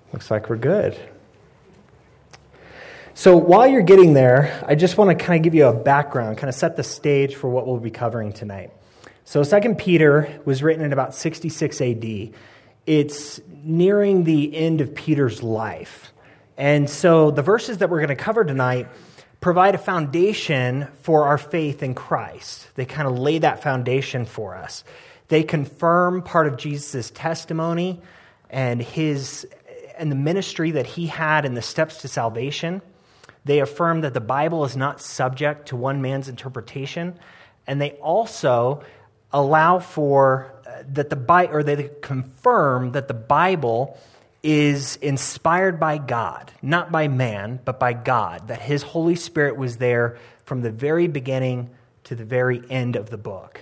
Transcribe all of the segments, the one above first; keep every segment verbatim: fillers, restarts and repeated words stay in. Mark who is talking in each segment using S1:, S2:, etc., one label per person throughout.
S1: Looks like we're good. So while you're getting there, I just want to kind of give you a background, kind of set the stage for what we'll be covering tonight. So Second Peter was written in about sixty-six A D. It's nearing the end of Peter's life. And so the verses that we're going to cover tonight provide a foundation for our faith in Christ. They kind of lay that foundation for us. They confirm part of Jesus' testimony and his and the ministry that he had and the steps to salvation. They affirm that the Bible is not subject to one man's interpretation, and they also allow for uh, that the Bible, or they confirm that the Bible is inspired by God, not by man, but by God, that his Holy Spirit was there from the very beginning to the very end of the book.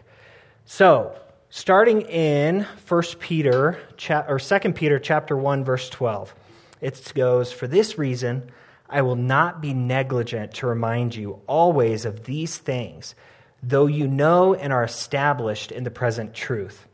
S1: So, starting in First Peter or Second Peter chapter one, verse twelve, it goes, "For this reason, I will not be negligent to remind you always of these things, though you know and are established in the present truth."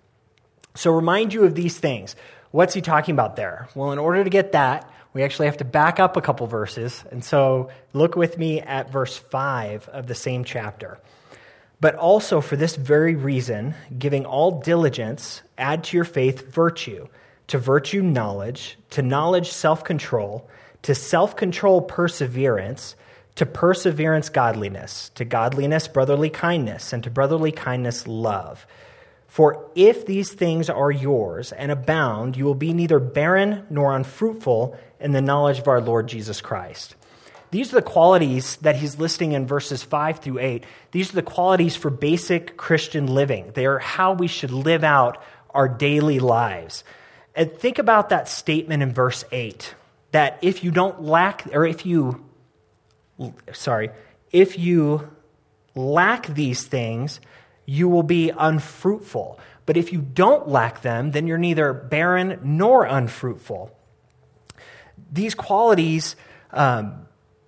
S1: So remind you of these things. What's he talking about there? Well, in order to get that, we actually have to back up a couple verses. And so look with me at verse five of the same chapter. "But also for this very reason, giving all diligence, add to your faith virtue, to virtue knowledge, to knowledge self-control, to self-control perseverance, to perseverance godliness, to godliness brotherly kindness, and to brotherly kindness love. For if these things are yours and abound, you will be neither barren nor unfruitful in the knowledge of our Lord Jesus Christ." These are the qualities that he's listing in verses five through eight. These are the qualities for basic Christian living. They are how we should live out our daily lives. And think about that statement in verse eight, that if you don't lack, or if you, sorry, if you lack these things, you will be unfruitful. But if you don't lack them, then you're neither barren nor unfruitful. These qualities, um,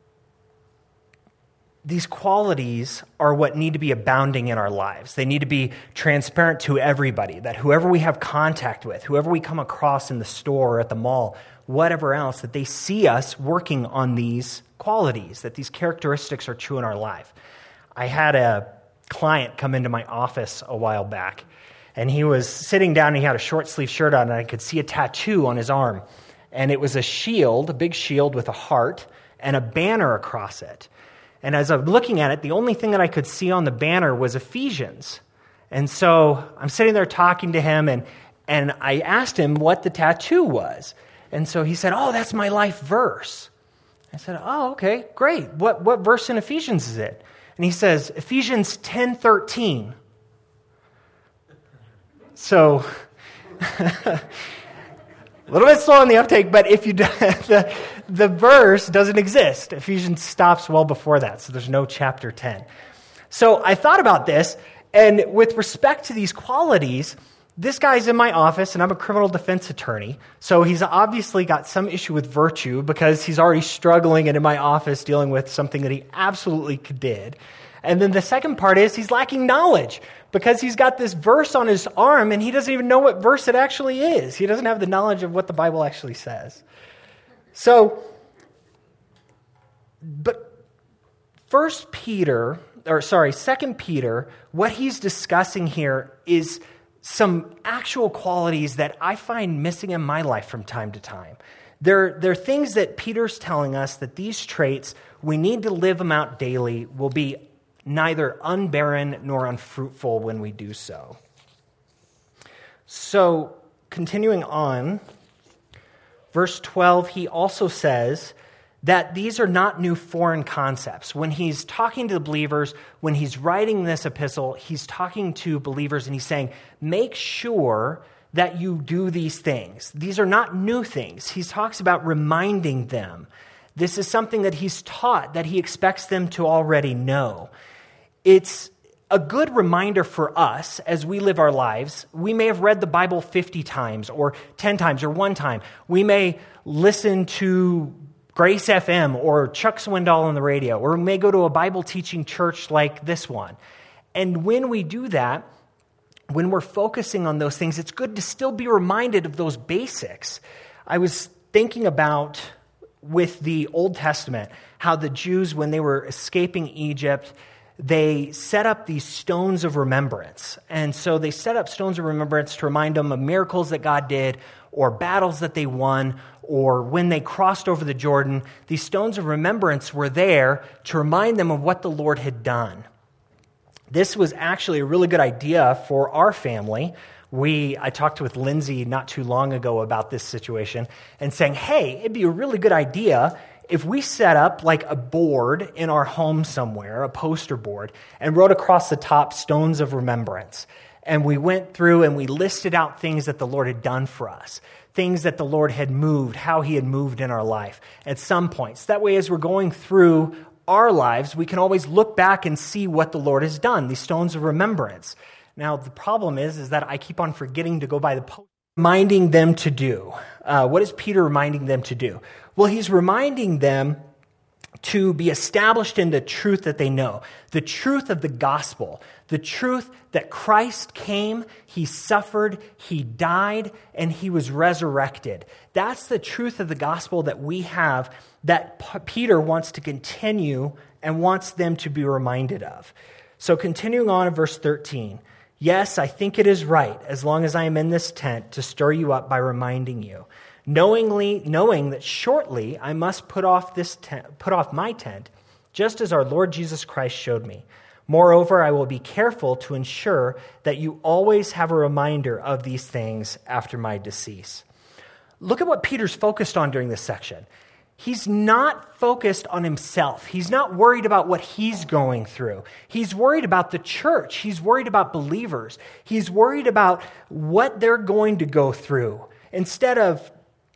S1: these qualities are what need to be abounding in our lives. They need to be transparent to everybody, that whoever we have contact with, whoever we come across in the store or at the mall, whatever else, that they see us working on these qualities, that these characteristics are true in our life. I had a client come into my office a while back, and he was sitting down and he had a short sleeve shirt on, and I could see a tattoo on his arm. And it was a shield, a big shield with a heart and a banner across it. And as I'm looking at it, the only thing that I could see on the banner was Ephesians. And so I'm sitting there talking to him, and, and I asked him what the tattoo was. And so he said, "Oh, that's my life verse." I said, "Oh, okay, great. What, what verse in Ephesians is it?" And he says, "Ephesians ten thirteen. So, a little bit slow on the uptake, but if you do, the, the verse doesn't exist. Ephesians stops well before that, so there's no chapter ten. So I thought about this, and with respect to these qualities, this guy's in my office, and I'm a criminal defense attorney, so he's obviously got some issue with virtue because he's already struggling and in my office dealing with something that he absolutely did. And then the second part is he's lacking knowledge because he's got this verse on his arm, and he doesn't even know what verse it actually is. He doesn't have the knowledge of what the Bible actually says. So, but First Peter, or sorry, Second Peter, what he's discussing here is some actual qualities that I find missing in my life from time to time. There, there are things that Peter's telling us that these traits, we need to live them out daily, will be neither unbarren nor unfruitful when we do so. So, continuing on, verse twelve, he also says that these are not new foreign concepts. When he's talking to the believers, when he's writing this epistle, he's talking to believers and he's saying, make sure that you do these things. These are not new things. He talks about reminding them. This is something that he's taught, that he expects them to already know. It's a good reminder for us as we live our lives. We may have read the Bible fifty times or ten times or one time. We may listen to Grace F M or Chuck Swindoll on the radio, or we may go to a Bible teaching church like this one. And when we do that, when we're focusing on those things, it's good to still be reminded of those basics. I was thinking about with the Old Testament, how the Jews, when they were escaping Egypt, they set up these stones of remembrance. And so they set up stones of remembrance to remind them of miracles that God did, or battles that they won, or when they crossed over the Jordan. These stones of remembrance were there to remind them of what the Lord had done. This was actually a really good idea for our family. We, I talked with Lindsay not too long ago about this situation and saying, hey, it'd be a really good idea if we set up like a board in our home somewhere, a poster board, and wrote across the top stones of remembrance. And we went through and we listed out things that the Lord had done for us, things that the Lord had moved, how he had moved in our life at some points. That way, as we're going through our lives, we can always look back and see what the Lord has done, these stones of remembrance. Now, the problem is, is that I keep on forgetting to go by the post, reminding them to do. Uh, what is Peter reminding them to do? Well, he's reminding them to be established in the truth that they know, the truth of the gospel, the truth that Christ came, he suffered, he died, and he was resurrected. That's the truth of the gospel that we have that P- Peter wants to continue and wants them to be reminded of. So continuing on in verse thirteen, yes, I think it is right, as long as I am in this tent, to stir you up by reminding you, knowingly knowing that shortly I must put off this tent, put off my tent, just as our Lord Jesus Christ showed me. Moreover, I will be careful to ensure that you always have a reminder of these things after my decease. Look at what Peter's focused on during this section. He's not focused on himself. He's not worried about what he's going through. He's worried about the church. He's worried about believers. He's worried about what they're going to go through. Instead of,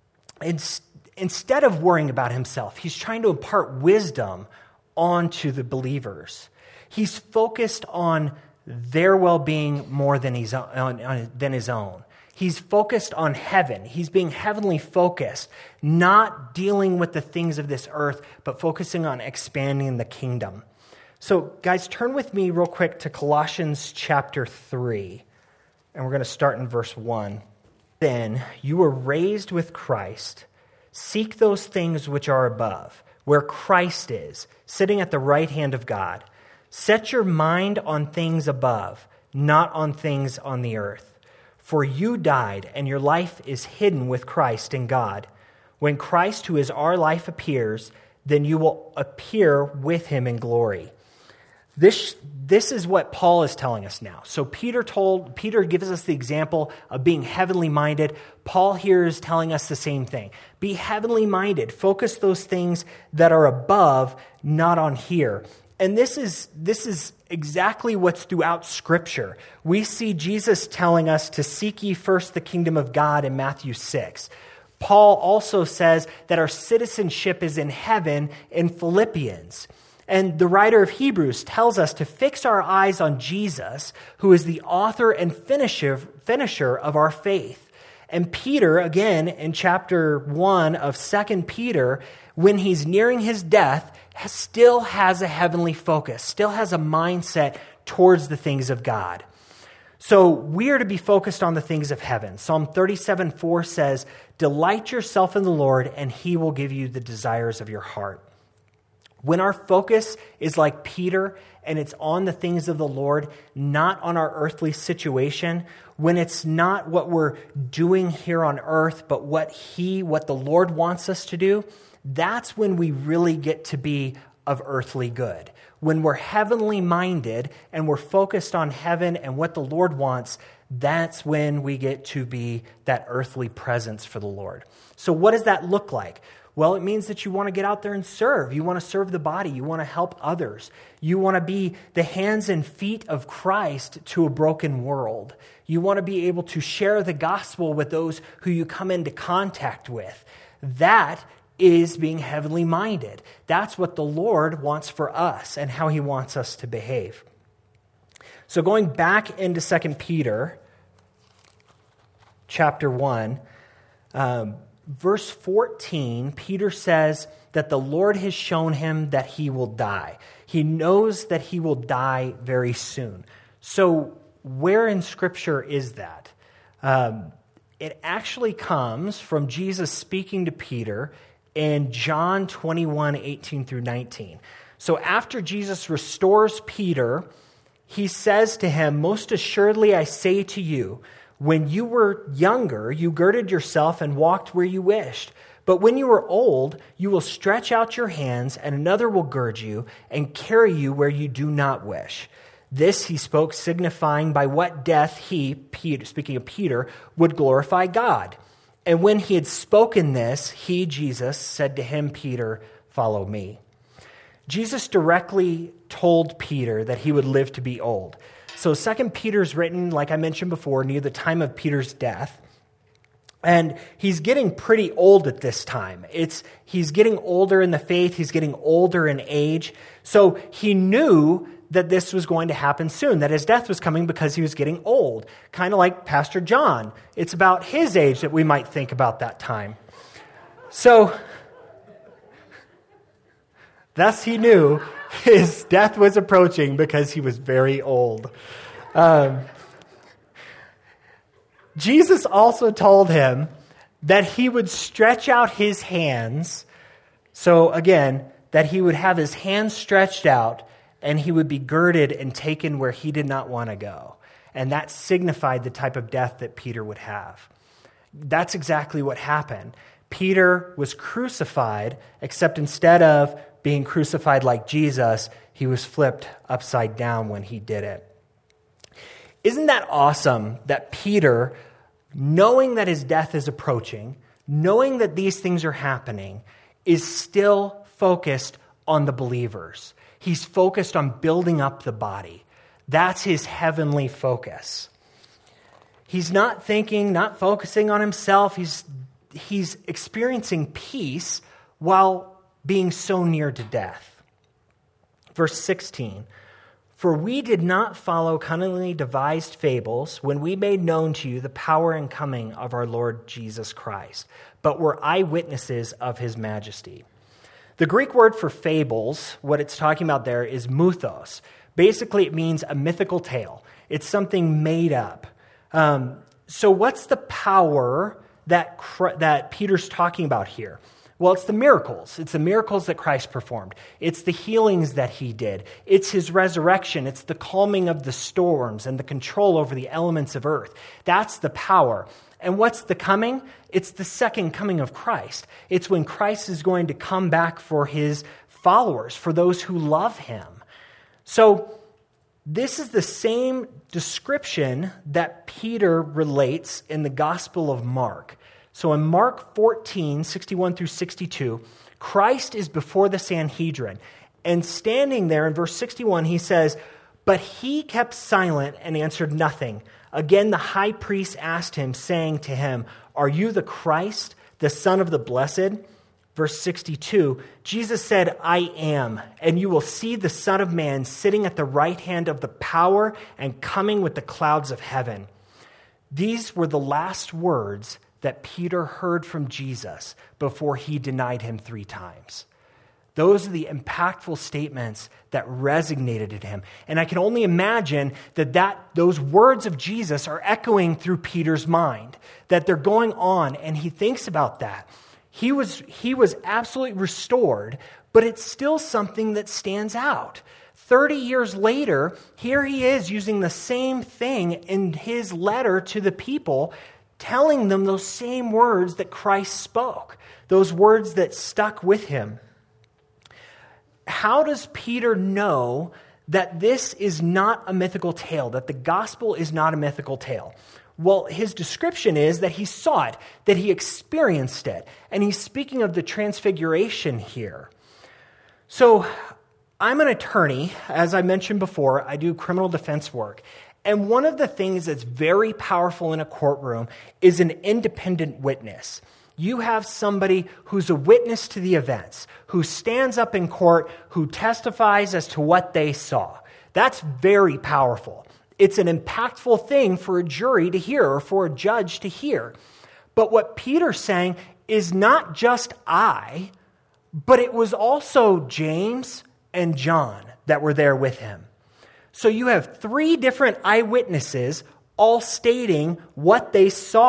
S1: instead of worrying about himself, he's trying to impart wisdom onto the believers. He's focused on their well-being more than his own, than his own. He's focused on heaven. He's being heavenly focused, not dealing with the things of this earth, but focusing on expanding the kingdom. So, guys, turn with me real quick to Colossians chapter three, and we're going to start in verse one. Then you were raised with Christ. Seek those things which are above, where Christ is, sitting at the right hand of God. Set your mind on things above, not on things on the earth. For you died, and your life is hidden with Christ in God. When Christ, who is our life, appears, then you will appear with him in glory. This, this is what Paul is telling us now. So Peter told Peter gives us the example of being heavenly minded. Paul here is telling us the same thing. Be heavenly minded. Focus those things that are above, not on here. And this is this is exactly what's throughout Scripture. We see Jesus telling us to seek ye first the kingdom of God in Matthew six. Paul also says that our citizenship is in heaven in Philippians. And the writer of Hebrews tells us to fix our eyes on Jesus, who is the author and finisher, finisher of our faith. And Peter, again, in chapter one of Second Peter, when he's nearing his death, still has a heavenly focus, still has a mindset towards the things of God. So we are to be focused on the things of heaven. Psalm thirty-seven four says, delight yourself in the Lord, and he will give you the desires of your heart. When our focus is like Peter and it's on the things of the Lord, not on our earthly situation, when it's not what we're doing here on earth, but what he, what the Lord wants us to do, that's when we really get to be of earthly good. When we're heavenly minded and we're focused on heaven and what the Lord wants, that's when we get to be that earthly presence for the Lord. So what does that look like? Well, it means that you want to get out there and serve. You want to serve the body. You want to help others. You want to be the hands and feet of Christ to a broken world. You want to be able to share the gospel with those who you come into contact with. That is being heavenly minded. That's what the Lord wants for us and how he wants us to behave. So going back into Second Peter chapter one, um, verse fourteen, Peter says that the Lord has shown him that he will die. He knows that he will die very soon. So where in Scripture is that? Um, it actually comes from Jesus speaking to Peter in John twenty-one, eighteen through nineteen. So after Jesus restores Peter, he says to him, "Most assuredly I say to you, when you were younger, you girded yourself and walked where you wished. But when you are old, you will stretch out your hands, and another will gird you and carry you where you do not wish." This he spoke, signifying by what death he, Peter, speaking of Peter, would glorify God. And when he had spoken this, he, Jesus, said to him, "Peter, follow me." Jesus directly told Peter that he would live to be old. So Second Peter is written, like I mentioned before, near the time of Peter's death. And he's getting pretty old at this time. It's he's getting older in the faith. He's getting older in age. So he knew that this was going to happen soon, that his death was coming because he was getting old. Kind of like Pastor John. It's about his age that we might think about that time. So, thus he knew his death was approaching because he was very old. Um, Jesus also told him that he would stretch out his hands. So again, that he would have his hands stretched out and he would be girded and taken where he did not want to go. And that signified the type of death that Peter would have. That's exactly what happened. Peter was crucified, except instead of being crucified like Jesus, he was flipped upside down when he did it. Isn't that awesome that Peter, knowing that his death is approaching, knowing that these things are happening, is still focused on the believers? He's focused on building up the body. That's his heavenly focus. He's not thinking, not focusing on himself. He's, he's experiencing peace while being so near to death. Verse sixteen, "For we did not follow cunningly devised fables when we made known to you the power and coming of our Lord Jesus Christ, but were eyewitnesses of his majesty." The Greek word for fables, what it's talking about there is mythos. Basically, it means a mythical tale. It's something made up. Um, so what's the power that, that Peter's talking about here? Well, it's the miracles. It's the miracles that Christ performed. It's the healings that he did. It's his resurrection. It's the calming of the storms and the control over the elements of earth. That's the power. And what's the coming? It's the second coming of Christ. It's when Christ is going to come back for his followers, for those who love him. So this is the same description that Peter relates in the Gospel of Mark. So in Mark fourteen, sixty-one through sixty-two, Christ is before the Sanhedrin. And standing there in verse sixty-one, he says, "But he kept silent and answered nothing. Again, the high priest asked him, saying to him, 'Are you the Christ, the Son of the Blessed?' Verse sixty-two, Jesus said, 'I am, and you will see the Son of Man sitting at the right hand of the power and coming with the clouds of heaven.'" These were the last words that Peter heard from Jesus before he denied him three times. Those are the impactful statements that resonated in him. And I can only imagine that, that those words of Jesus are echoing through Peter's mind, that they're going on, and he thinks about that. He was, he was absolutely restored, but it's still something that stands out. thirty years later, here he is using the same thing in his letter to the people, telling them those same words that Christ spoke, those words that stuck with him. How does Peter know that this is not a mythical tale, that the gospel is not a mythical tale? Well, his description is that he saw it, that he experienced it, and he's speaking of the transfiguration here. So I'm an attorney. As I mentioned before, I do criminal defense work. And one of the things that's very powerful in a courtroom is an independent witness. You have somebody who's a witness to the events, who stands up in court, who testifies as to what they saw. That's very powerful. It's an impactful thing for a jury to hear or for a judge to hear. But what Peter's saying is not just I, but it was also James and John that were there with him. So you have three different eyewitnesses all stating what they saw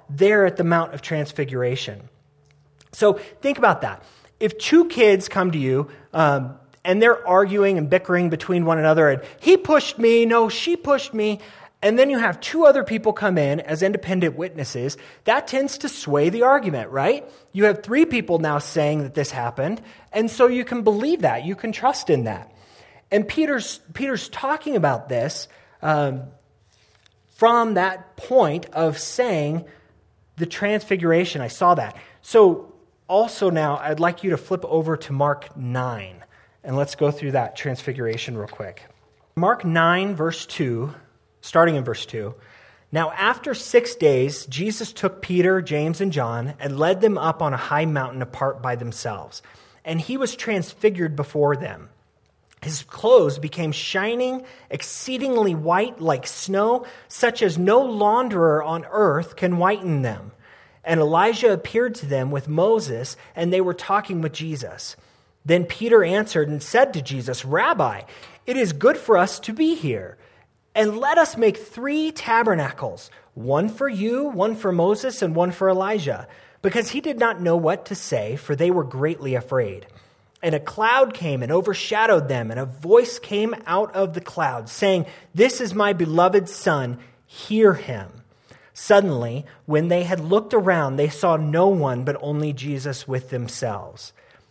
S1: there at the Mount of Transfiguration. So think about that. If two kids come to you um, and they're arguing and bickering between one another, and he pushed me, no, she pushed me, and then you have two other people come in as independent witnesses, that tends to sway the argument, right? You have three people now saying that this happened, and so you can believe that. You can trust in that. And Peter's Peter's talking about this um, from that point of saying the transfiguration. I saw that. So also now, I'd like you to flip over to Mark nine, and let's go through that transfiguration real quick. Mark nine, verse two, starting in verse two. Now, after six days, Jesus took Peter, James, and John and led them up on a high mountain apart by themselves. And he was transfigured before them. His clothes became shining, exceedingly white like snow, such as no launderer on earth can whiten them. And Elijah appeared to them with Moses, and they were talking with Jesus. Then Peter answered and said to Jesus, Rabbi, it is good for us to be here. And let us make three tabernacles, one for you, one for Moses, and one for Elijah. Because he did not know what to say, for they were greatly afraid. And a cloud came and overshadowed them, and a voice came out of the cloud, saying, This is my beloved Son, hear him. Suddenly, when they had looked around, they saw no one but only Jesus with themselves.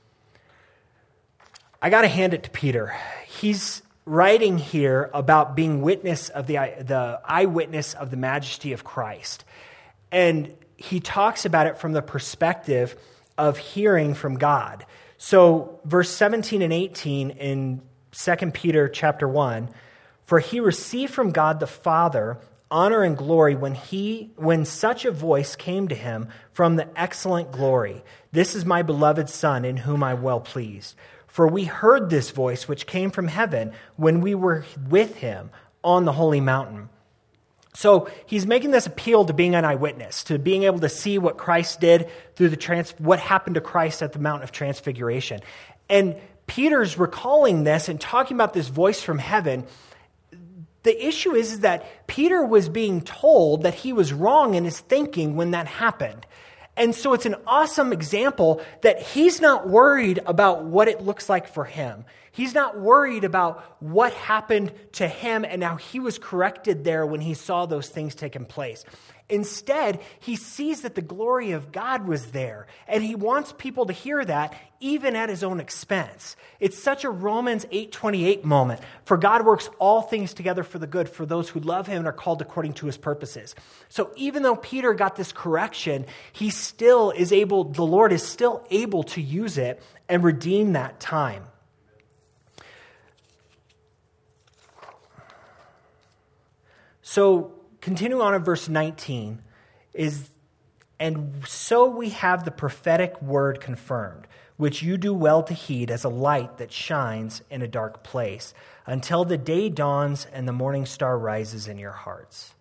S1: I got to hand it to Peter. He's writing here about being witness of the, the eyewitness of the majesty of Christ. And he talks about it from the perspective of hearing from God. So verse seventeen and eighteen in Second Peter chapter one, for he received from God the Father honor and glory when he when such a voice came to him from the excellent glory. This is my beloved Son, in whom I am well pleased. For we heard this voice which came from heaven when we were with him on the holy mountain. So he's making this appeal to being an eyewitness, to being able to see what Christ did through the trans, what happened to Christ at the Mount of Transfiguration. And Peter's recalling this and talking about this voice from heaven. The issue is, is that Peter was being told that he was wrong in his thinking when that happened. And so it's an awesome example that he's not worried about what it looks like for him. He's not worried about what happened to him and how he was corrected there when he saw those things taking place. Instead, he sees that the glory of God was there, and he wants people to hear that even at his own expense. It's such a Romans eight twenty-eight moment. For God works all things together for the good for those who love him and are called according to his purposes. So even though Peter got this correction, he still is able, the Lord is still able to use it and redeem that time. So continuing on in verse nineteen is, and so we have the prophetic word confirmed, which you do well to heed as a light that shines in a dark place, until the day dawns and the morning star rises in your hearts.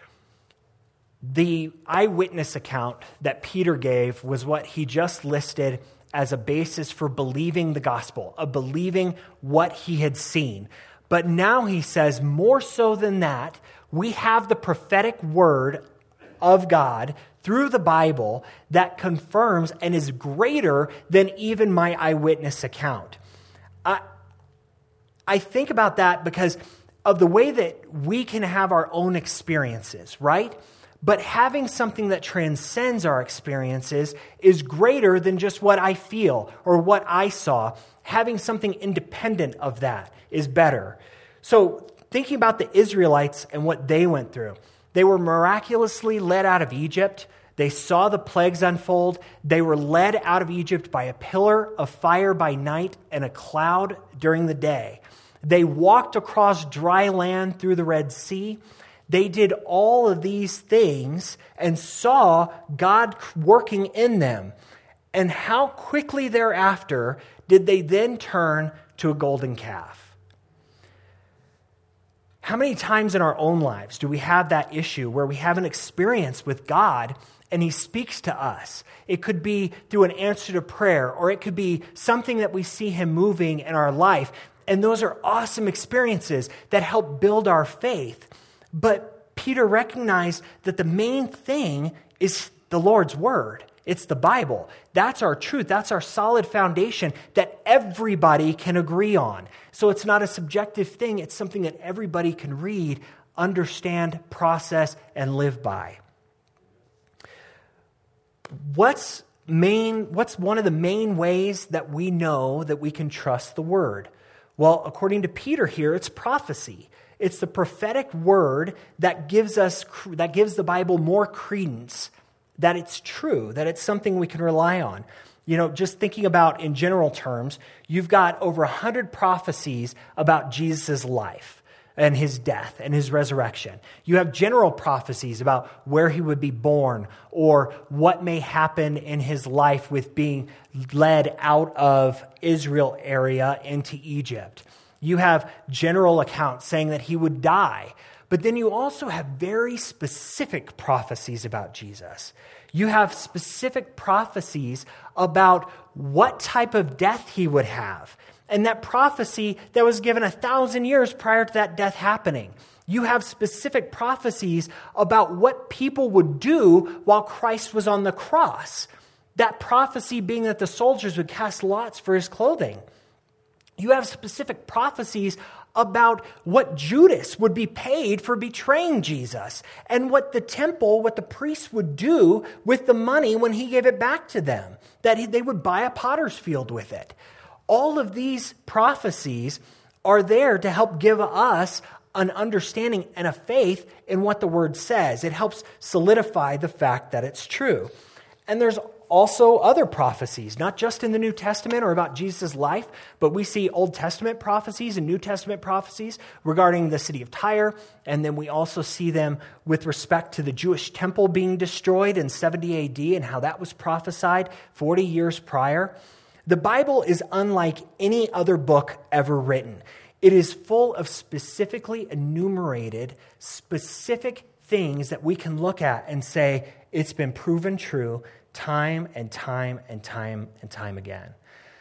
S1: The eyewitness account that Peter gave was what he just listed as a basis for believing the gospel, of believing what he had seen. But now he says, more so than that, we have the prophetic word of God through the Bible that confirms and is greater than even my eyewitness account. I, I think about that because of the way that we can have our own experiences, right? But having something that transcends our experiences is greater than just what I feel or what I saw. Having something independent of that is better. So thinking about the Israelites and what they went through, they were miraculously led out of Egypt. They saw the plagues unfold. They were led out of Egypt by a pillar of fire by night and a cloud during the day. They walked across dry land through the Red Sea. They did all of these things and saw God working in them. And how quickly thereafter did they then turn to a golden calf? How many times in our own lives do we have that issue where we have an experience with God and he speaks to us? It could be through an answer to prayer, or it could be something that we see him moving in our life. And those are awesome experiences that help build our faith. But Peter recognized that the main thing is the Lord's word. It's the Bible. That's our truth. That's our solid foundation that everybody can agree on. So it's not a subjective thing. It's something that everybody can read, understand, process, and live by. What's main, what's one of the main ways that we know that we can trust the word? Well, according to Peter here, it's prophecy. It's the prophetic word that gives us, that gives the Bible more credence, that it's true, that it's something we can rely on. You know, just thinking about in general terms, you've got over one hundred prophecies about Jesus' life and his death and his resurrection. You have general prophecies about where he would be born or what may happen in his life with being led out of Israel area into Egypt. You have general accounts saying that he would die. But then you also have very specific prophecies about Jesus. You have specific prophecies about what type of death he would have. And that prophecy that was given a thousand years prior to that death happening. You have specific prophecies about what people would do while Christ was on the cross. That prophecy being that the soldiers would cast lots for his clothing. You have specific prophecies about what Judas would be paid for betraying Jesus and what the temple, what the priests would do with the money when he gave it back to them, that he, they would buy a potter's field with it. All of these prophecies are there to help give us an understanding and a faith in what the word says. It helps solidify the fact that it's true. And there's also other prophecies, not just in the New Testament or about Jesus' life, but we see Old Testament prophecies and New Testament prophecies regarding the city of Tyre, and then we also see them with respect to the Jewish temple being destroyed in seventy A D and how that was prophesied forty years prior. The Bible is unlike any other book ever written. It is full of specifically enumerated, specific things that we can look at and say, it's been proven true time and time and time and time again.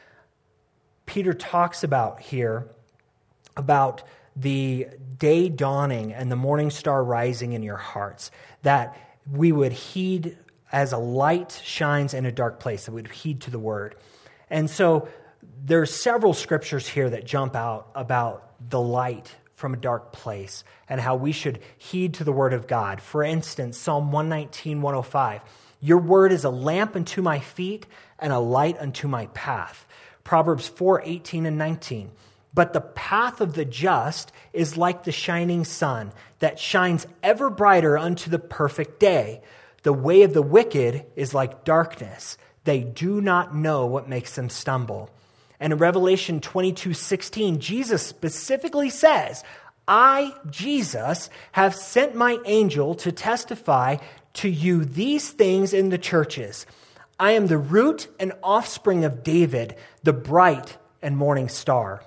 S1: Peter talks about here about the day dawning and the morning star rising in your hearts, that we would heed as a light shines in a dark place, that we would heed to the word. And so there's several scriptures here that jump out about the light from a dark place and how we should heed to the word of God. For instance, Psalm one nineteen, one oh five, your word is a lamp unto my feet and a light unto my path. Proverbs four, eighteen and nineteen, but the path of the just is like the shining sun that shines ever brighter unto the perfect day. The way of the wicked is like darkness. They do not know what makes them stumble. And in Revelation twenty-two, sixteen, Jesus specifically says, I, Jesus, have sent my angel to testify to you these things in the churches. I am the root and offspring of David, the bright and morning star.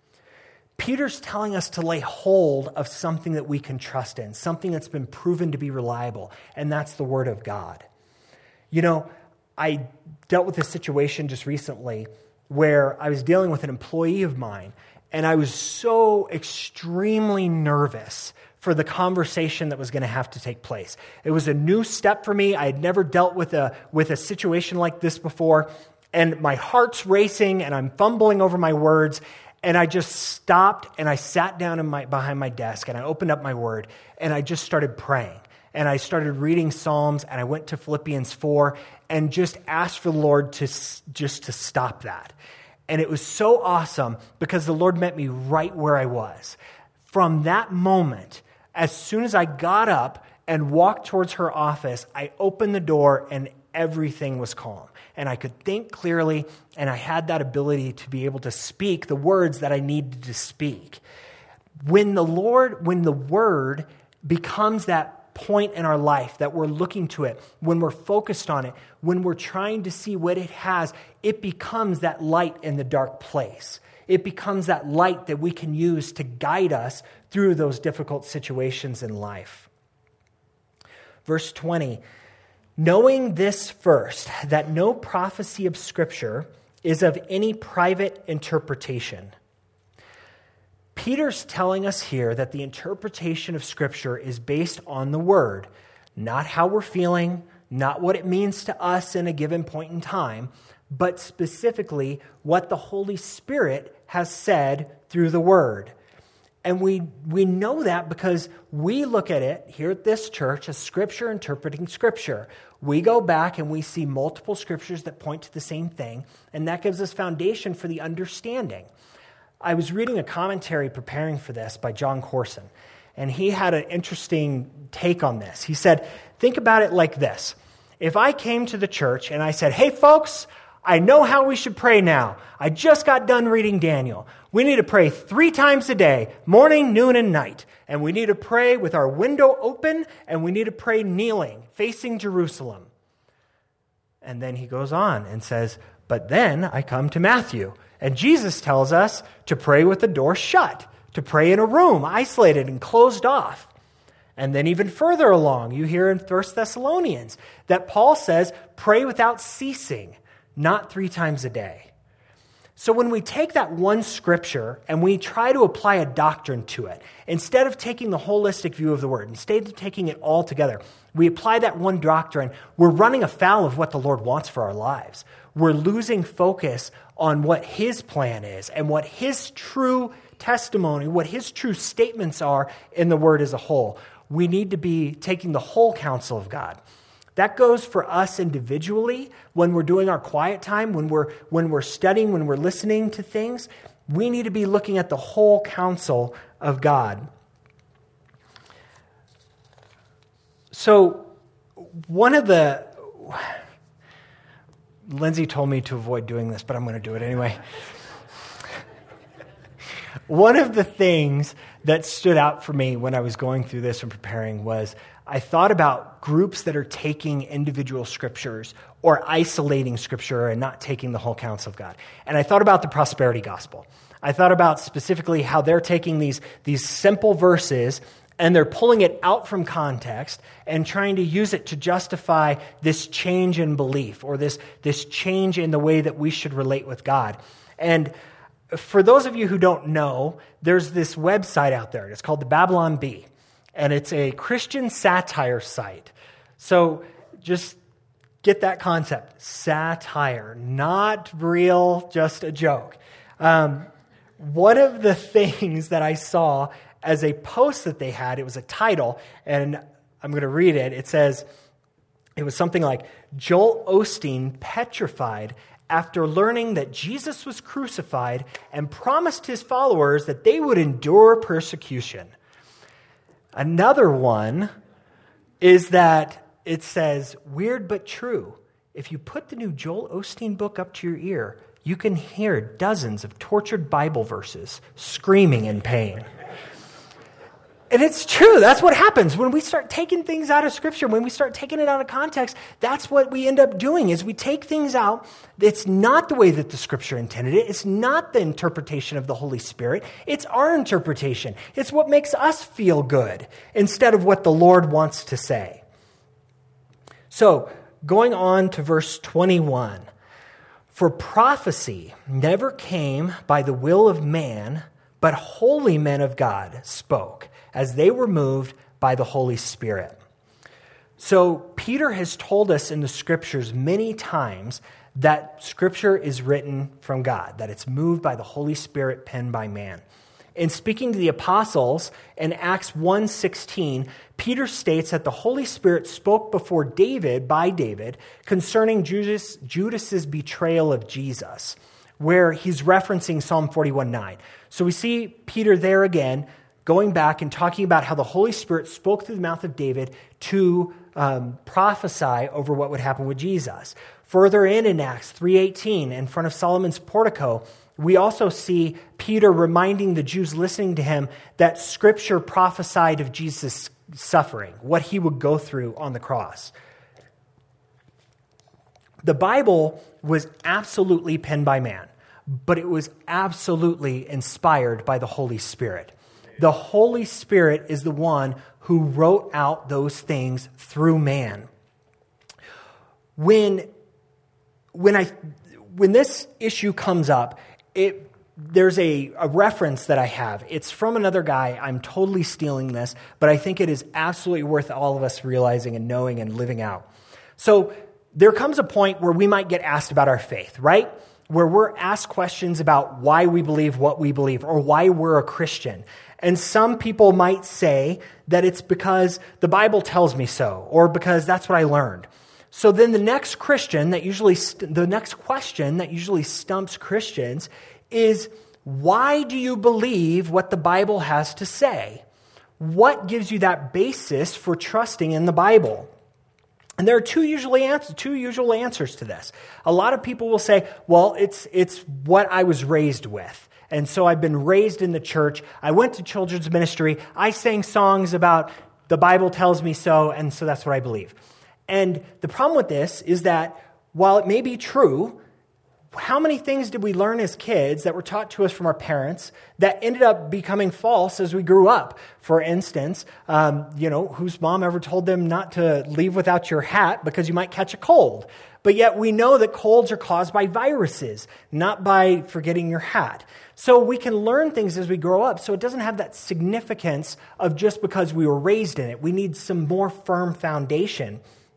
S1: Peter's telling us to lay hold of something that we can trust in, something that's been proven to be reliable, and that's the word of God. You know, I dealt with a situation just recently where I was dealing with an employee of mine, and I was so extremely nervous for the conversation that was going to have to take place. It was a new step for me. I had never dealt with a with a situation like this before, and my heart's racing, and I'm fumbling over my words, and I just stopped, and I sat down in my, behind my desk, and I opened up my word, and I just started praying. And I started reading Psalms, and I went to Philippians four and just asked for the Lord to just to stop that. And it was so awesome because the Lord met me right where I was. From that moment, as soon as I got up and walked towards her office, I opened the door and everything was calm. And I could think clearly, and I had that ability to be able to speak the words that I needed to speak. When the Lord, when the word becomes that point in our life that we're looking to it, when we're focused on it, when we're trying to see what it has, it becomes that light in the dark place. It becomes that light that we can use to guide us through those difficult situations in life. Verse twenty, knowing this first, that no prophecy of Scripture is of any private interpretation. Peter's telling us here that the interpretation of Scripture is based on the Word, not how we're feeling, not what it means to us in a given point in time, but specifically what the Holy Spirit has said through the Word. And we we know that because we look at it here at this church as Scripture interpreting Scripture. We go back and we see multiple Scriptures that point to the same thing, and that gives us foundation for the understanding. I was reading a commentary preparing for this by John Corson, and he had an interesting take on this. He said, think about it like this. If I came to the church and I said, hey folks, I know how we should pray now. I just got done reading Daniel. We need to pray three times a day, morning, noon, and night. And we need to pray with our window open, and we need to pray kneeling, facing Jerusalem. And then he goes on and says, but then I come to Matthew, and Jesus tells us to pray with the door shut, to pray in a room, isolated and closed off. And then even further along, you hear in First Thessalonians that Paul says, pray without ceasing, not three times a day. So when we take that one scripture and we try to apply a doctrine to it, instead of taking the holistic view of the word, instead of taking it all together, we apply that one doctrine, we're running afoul of what the Lord wants for our lives. We're losing focus on what his plan is and what his true testimony, what his true statements are in the word as a whole. We need to be taking the whole counsel of God. That goes for us individually when we're doing our quiet time, when we're when we're studying, when we're listening to things. We need to be looking at the whole counsel of God. So one of the... Lindsay told me to avoid doing this, but I'm going to do it anyway. One of the things that stood out for me when I was going through this and preparing was I thought about groups that are taking individual scriptures or isolating scripture and not taking the whole counsel of God. And I thought about the prosperity gospel. I thought about specifically how they're taking these, these simple verses and they're pulling it out from context and trying to use it to justify this change in belief or this, this change in the way that we should relate with God. And for those of you who don't know, there's this website out there. It's called the Babylon Bee, and it's a Christian satire site. So just get that concept. Satire, not real, just a joke. Um, one of the things that I saw as a post that they had, it was a title, and I'm going to read it. It says, it was something like, Joel Osteen petrified after learning that Jesus was crucified and promised his followers that they would endure persecution. Another one is that it says, weird but true. If you put the new Joel Osteen book up to your ear, you can hear dozens of tortured Bible verses screaming in pain. And it's true. That's what happens when we start taking things out of Scripture, when we start taking it out of context. That's what we end up doing is we take things out. It's not the way that the Scripture intended it. It's not the interpretation of the Holy Spirit. It's our interpretation. It's what makes us feel good instead of what the Lord wants to say. So going on to verse twenty-one. For prophecy never came by the will of man, but holy men of God spoke, as they were moved by the Holy Spirit. So Peter has told us in the Scriptures many times that Scripture is written from God, that it's moved by the Holy Spirit, penned by man. In speaking to the apostles in Acts one sixteen, Peter states that the Holy Spirit spoke before David, by David, concerning Judas, Judas's betrayal of Jesus, where he's referencing Psalm forty-one nine. So we see Peter there again, going back and talking about how the Holy Spirit spoke through the mouth of David to um, prophesy over what would happen with Jesus. Further in in Acts three eighteen, in front of Solomon's portico, we also see Peter reminding the Jews listening to him that Scripture prophesied of Jesus' suffering, what he would go through on the cross. The Bible was absolutely penned by man, but it was absolutely inspired by the Holy Spirit. The Holy Spirit is the one who wrote out those things through man. When, when, I, when this issue comes up, it, there's a, a reference that I have. It's from another guy. I'm totally stealing this, but I think it is absolutely worth all of us realizing and knowing and living out. So there comes a point where we might get asked about our faith, right? Where we're asked questions about why we believe what we believe or why we're a Christian. And some people might say that it's because the Bible tells me so, or because that's what I learned. So then the next Christian that usually, st- the next question that usually stumps Christians is, why do you believe what the Bible has to say? What gives you that basis for trusting in the Bible? And there are two usually answers, two usual answers to this. A lot of people will say, well, it's it's what I was raised with. And so I've been raised in the church. I went to children's ministry. I sang songs about the Bible tells me so, and so that's what I believe. And the problem with this is that while it may be true, how many things did we learn as kids that were taught to us from our parents that ended up becoming false as we grew up? For instance, um, you know, whose mom ever told them not to leave without your hat because you might catch a cold? But yet we know that colds are caused by viruses, not by forgetting your hat. So we can learn things as we grow up, so it doesn't have that significance of just because we were raised in it. We need some more firm foundation.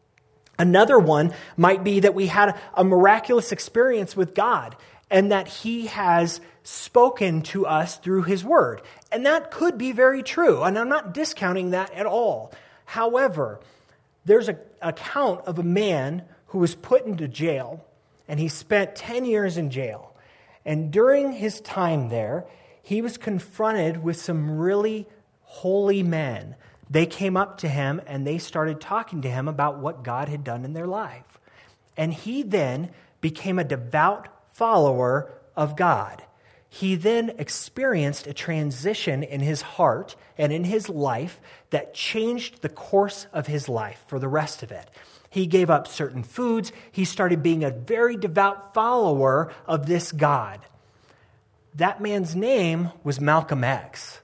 S1: Another one might be that we had a miraculous experience with God and that he has spoken to us through his word. And that could be very true, and I'm not discounting that at all. However, there's an account of a man who was put into jail, and he spent ten years in jail. And during his time there, he was confronted with some really holy men. They came up to him and they started talking to him about what God had done in their life. And he then became a devout follower of God. He then experienced a transition in his heart and in his life that changed the course of his life for the rest of it. He gave up certain foods. He started being a very devout follower of this God. That man's name was Malcolm X.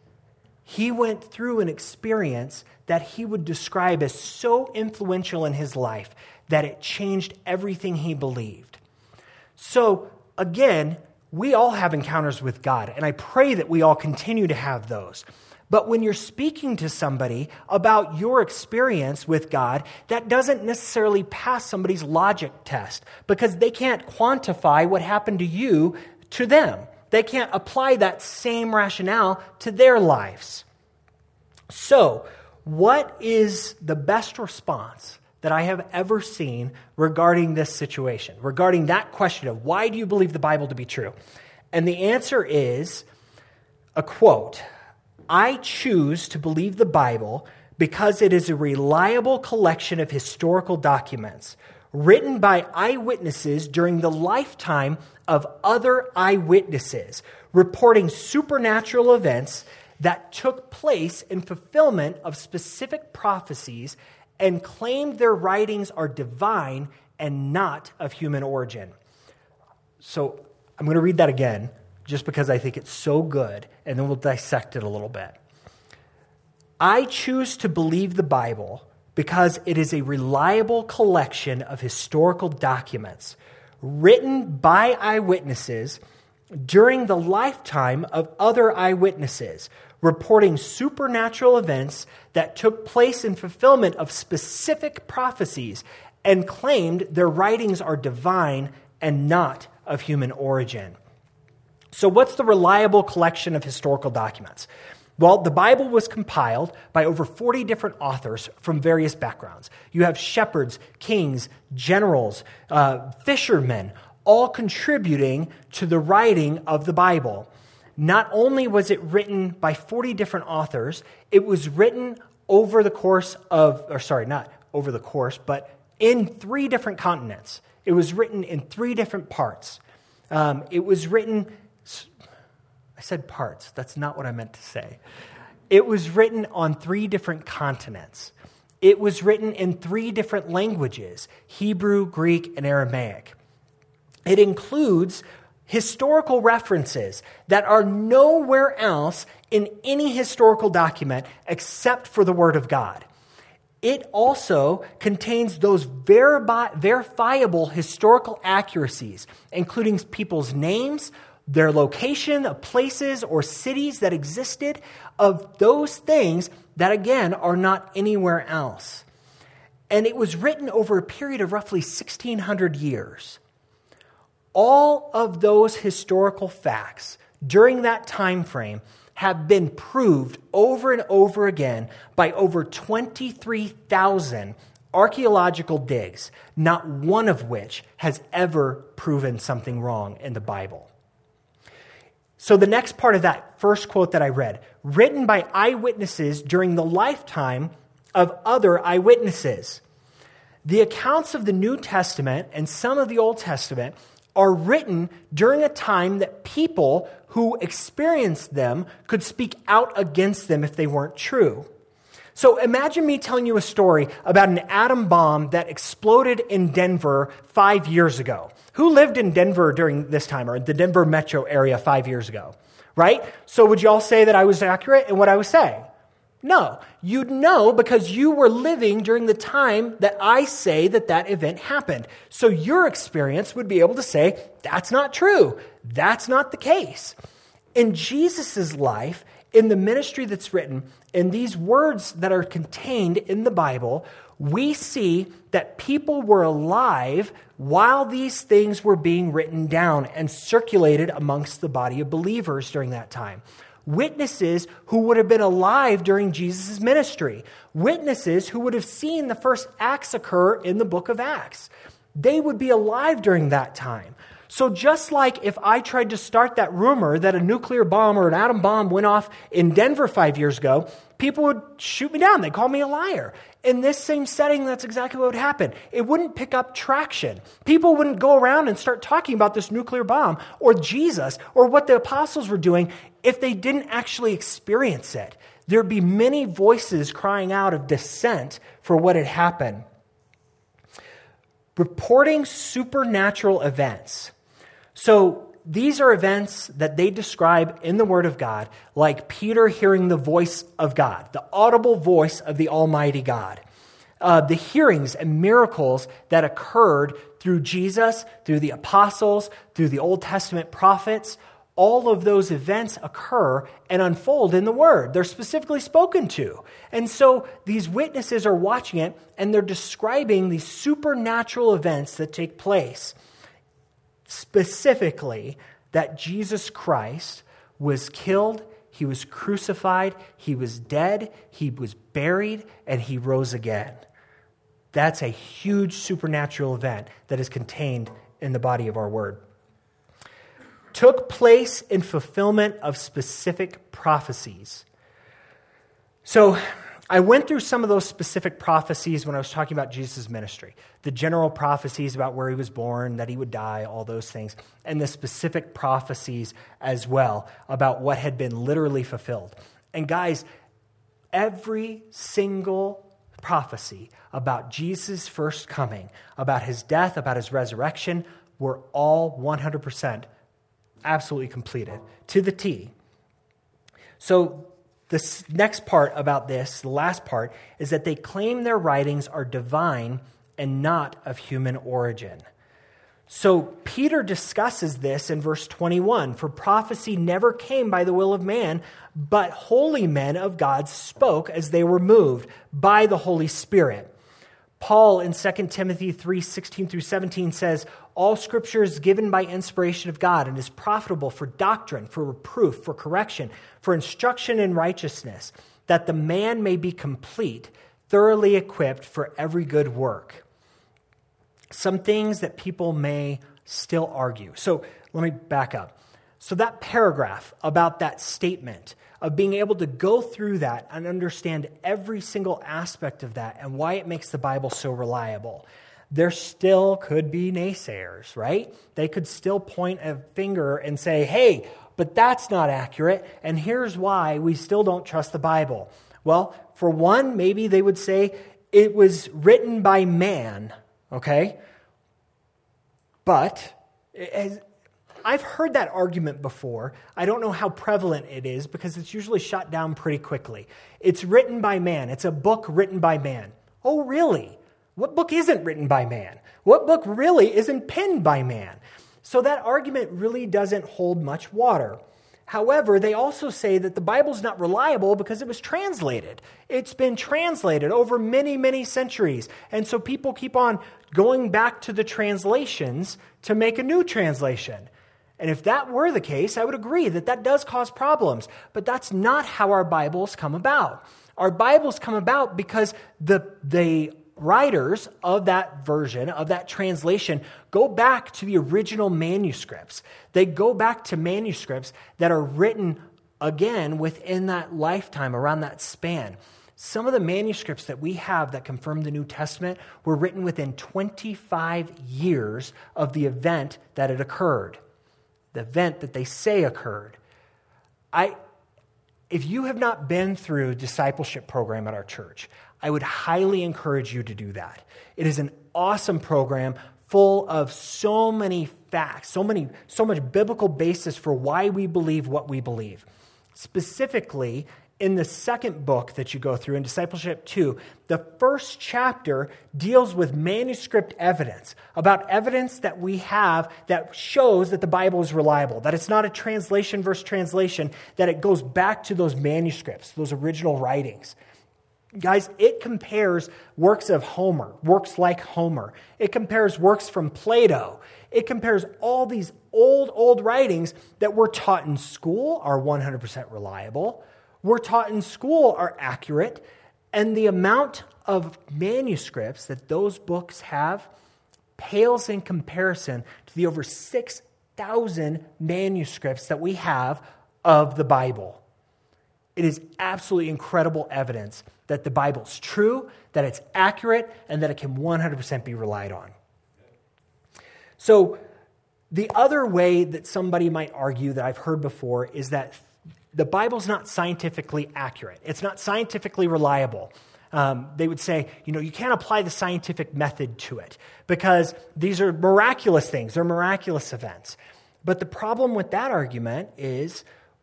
S1: He went through an experience that he would describe as so influential in his life that it changed everything he believed. So again, we all have encounters with God, and I pray that we all continue to have those. But when you're speaking to somebody about your experience with God, that doesn't necessarily pass somebody's logic test because they can't quantify what happened to you to them. They can't apply that same rationale to their lives. So, what is the best response that I have ever seen regarding this situation, regarding that question of why do you believe the Bible to be true? And the answer is a quote, "I choose to believe the Bible because it is a reliable collection of historical documents written by eyewitnesses during the lifetime of other eyewitnesses, reporting supernatural events that took place in fulfillment of specific prophecies and claimed their writings are divine and not of human origin." So I'm going to read that again just because I think it's so good, and then we'll dissect it a little bit. "I choose to believe the Bible because it is a reliable collection of historical documents written by eyewitnesses during the lifetime of other eyewitnesses, reporting supernatural events that took place in fulfillment of specific prophecies and claimed their writings are divine and not of human origin." So what's the reliable collection of historical documents? Well, the Bible was compiled by over forty different authors from various backgrounds. You have shepherds, kings, generals, uh, fishermen, all contributing to the writing of the Bible. Not only was it written by forty different authors, it was written over the course of, or sorry, not over the course, but in three different continents. It was written in three different parts. Um, it was written... I said parts. That's not what I meant to say. It was written on three different continents. It was written in three different languages, Hebrew, Greek, and Aramaic. It includes historical references that are nowhere else in any historical document except for the Word of God. It also contains those verifi- verifiable historical accuracies, including people's names, their location of places or cities that existed, of those things that, again, are not anywhere else. And it was written over a period of roughly sixteen hundred years. All of those historical facts during that time frame have been proved over and over again by over twenty-three thousand archaeological digs, not one of which has ever proven something wrong in the Bible. So the next part of that first quote that I read, written by eyewitnesses during the lifetime of other eyewitnesses. The accounts of the New Testament and some of the Old Testament are written during a time that people who experienced them could speak out against them if they weren't true. So imagine me telling you a story about an atom bomb that exploded in Denver five years ago. Who lived in Denver during this time, or the Denver metro area five years ago, right? So would you all say that I was accurate in what I was saying? No. You'd know because you were living during the time that I say that that event happened. So your experience would be able to say, that's not true. That's not the case. In Jesus' life, in the ministry that's written, in these words that are contained in the Bible, we see that people were alive while these things were being written down and circulated amongst the body of believers during that time. Witnesses who would have been alive during Jesus' ministry. Witnesses who would have seen the first acts occur in the book of Acts. They would be alive during that time. So just like if I tried to start that rumor that a nuclear bomb or an atom bomb went off in Denver five years ago, people would shoot me down. They'd call me a liar. In this same setting, that's exactly what would happen. It wouldn't pick up traction. People wouldn't go around and start talking about this nuclear bomb or Jesus or what the apostles were doing if they didn't actually experience it. There'd be many voices crying out of dissent for what had happened. Reporting supernatural events. So these are events that they describe in the Word of God, like Peter hearing the voice of God, the audible voice of the Almighty God. Uh, the hearings and miracles that occurred through Jesus, through the apostles, through the Old Testament prophets, all of those events occur and unfold in the Word. They're specifically spoken to. And so these witnesses are watching it, and they're describing these supernatural events that take place. Specifically, that Jesus Christ was killed, he was crucified, he was dead, he was buried, and he rose again. That's a huge supernatural event that is contained in the body of our Word. Took place in fulfillment of specific prophecies. So I went through some of those specific prophecies when I was talking about Jesus' ministry. The general prophecies about where he was born, that he would die, all those things. And the specific prophecies as well about what had been literally fulfilled. And guys, every single prophecy about Jesus' first coming, about his death, about his resurrection, were all one hundred percent absolutely completed to the T. So the next part about this, the last part, is that they claim their writings are divine and not of human origin. So Peter discusses this in verse twenty-one. For prophecy never came by the will of man, but holy men of God spoke as they were moved by the Holy Spirit. Paul in Second Timothy three, sixteen through seventeen says, all scripture is given by inspiration of God and is profitable for doctrine, for reproof, for correction, for instruction in righteousness, that the man may be complete, thoroughly equipped for every good work. Some things that people may still argue. So let me back up. So that paragraph about that statement of being able to go through that and understand every single aspect of that and why it makes the Bible so reliable. There still could be naysayers, right? They could still point a finger and say, hey, but that's not accurate, and here's why we still don't trust the Bible. Well, for one, maybe they would say it was written by man, okay? But as I've heard that argument before. I don't know how prevalent it is because it's usually shot down pretty quickly. It's written by man. It's a book written by man. Oh, really? What book isn't written by man? What book really isn't penned by man? So that argument really doesn't hold much water. However, they also say that the Bible's not reliable because it was translated. It's been translated over many, many centuries. And so people keep on going back to the translations to make a new translation. And if that were the case, I would agree that that does cause problems. But that's not how our Bibles come about. Our Bibles come about because the the writers of that version, of that translation, go back to the original manuscripts. They go back to manuscripts that are written, again, within that lifetime, around that span. Some of the manuscripts that we have that confirm the New Testament were written within twenty-five years of the event that had occurred, the event that they say occurred. I, if you have not been through a discipleship program at our church, I would highly encourage you to do that. It is an awesome program full of so many facts, so many, so much biblical basis for why we believe what we believe. Specifically, in the second book that you go through, in Discipleship two, the first chapter deals with manuscript evidence, about evidence that we have that shows that the Bible is reliable, that it's not a translation versus translation, that it goes back to those manuscripts, those original writings. Guys, it compares works of Homer, works like Homer. It compares works from Plato. It compares all these old, old writings that we're taught in school are one hundred percent reliable. We're taught in school are accurate. And the amount of manuscripts that those books have pales in comparison to the over six thousand manuscripts that we have of the Bible. It is absolutely incredible evidence that the Bible's true, that it's accurate, and that it can one hundred percent be relied on. So the other way that somebody might argue that I've heard before is that the Bible's not scientifically accurate. It's not scientifically reliable. Um, they would say, you know, you can't apply the scientific method to it because these are miraculous things. They're miraculous events. But the problem with that argument is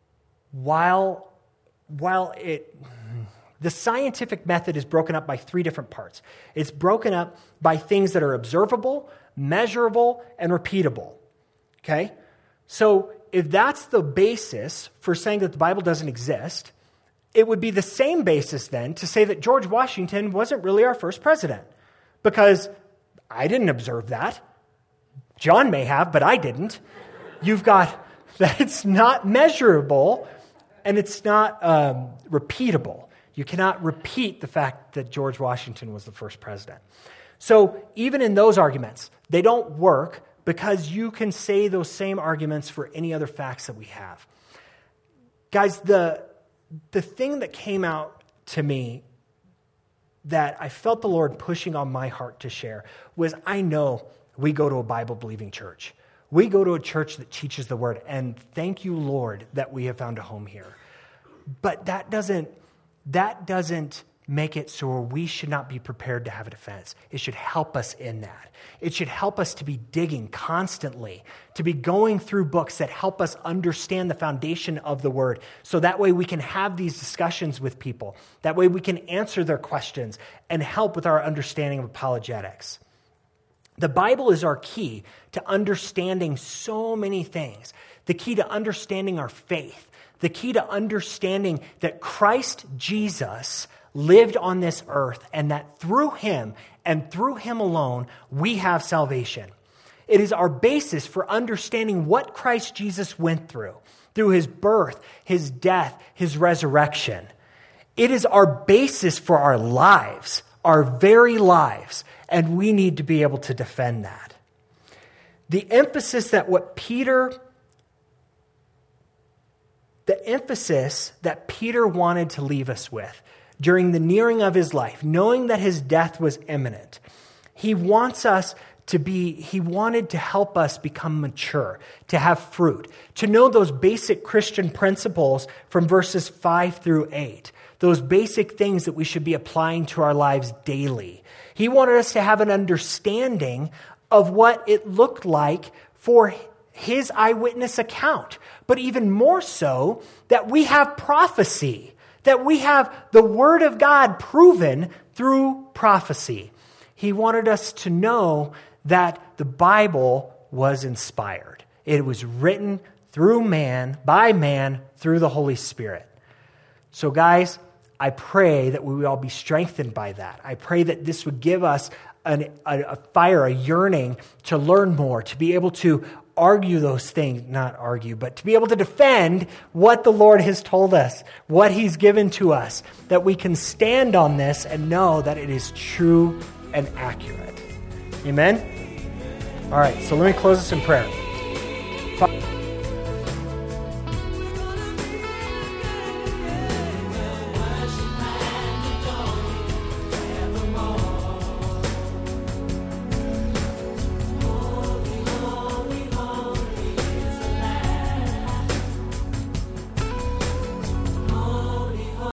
S1: while... While it, the scientific method is broken up by three different parts. It's broken up by things that are observable, measurable, and repeatable. Okay? So if that's the basis for saying that the Bible doesn't exist, it would be the same basis then to say that George Washington wasn't really our first president. Because I didn't observe that. John may have, but I didn't. You've got that it's not measurable. And it's not um, repeatable. You cannot repeat the fact that George Washington was the first president. So even in those arguments, they don't work because you can say those same arguments for any other facts that we have. Guys, the, the thing that came out to me that I felt the Lord pushing on my heart to share was I know we go to a Bible-believing church. We go to a church that teaches the word, and thank you, Lord, that we have found a home here. But that doesn't, that doesn't make it so we should not be prepared to have a defense. It should help us in that. It should help us to be digging constantly, to be going through books that help us understand the foundation of the word, so that way we can have these discussions with people. That way we can answer their questions and help with our understanding of apologetics. The Bible is our key to understanding so many things. The key to understanding our faith. The key to understanding that Christ Jesus lived on this earth and that through him and through him alone, we have salvation. It is our basis for understanding what Christ Jesus went through, through his birth, his death, his resurrection. It is our basis for our lives, our very lives. And we need to be able to defend that. The emphasis that what Peter, the emphasis that Peter wanted to leave us with during the nearing of his life, knowing that his death was imminent, he wants us to be, he wanted to help us become mature, to have fruit, to know those basic Christian principles from verses five through eight, those basic things that we should be applying to our lives daily. He wanted us to have an understanding of what it looked like for his eyewitness account, but even more so that we have prophecy, that we have the word of God proven through prophecy. He wanted us to know that the Bible was inspired. It was written through man, by man, through the Holy Spirit. So guys, I pray that we will all be strengthened by that. I pray that this would give us an, a, a fire, a yearning to learn more, to be able to argue those things, not argue, but to be able to defend what the Lord has told us, what he's given to us, that we can stand on this and know that it is true and accurate. Amen? All right, so let me close this in prayer.